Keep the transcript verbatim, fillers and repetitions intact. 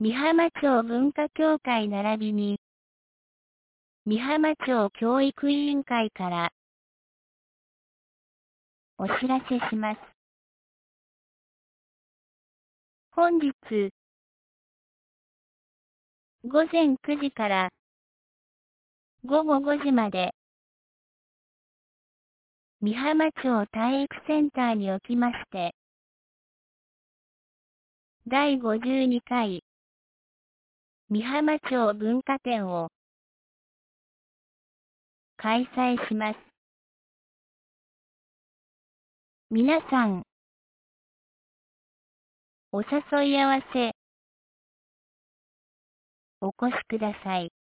美浜町文化協会並びに、美浜町教育委員会からお知らせします。本日、午前くじから午後ごじまで、美浜町体育センターにおきまして、だいごじゅうにかい、美浜町文化展を開催します。皆さん、お誘い合わせ、お越しください。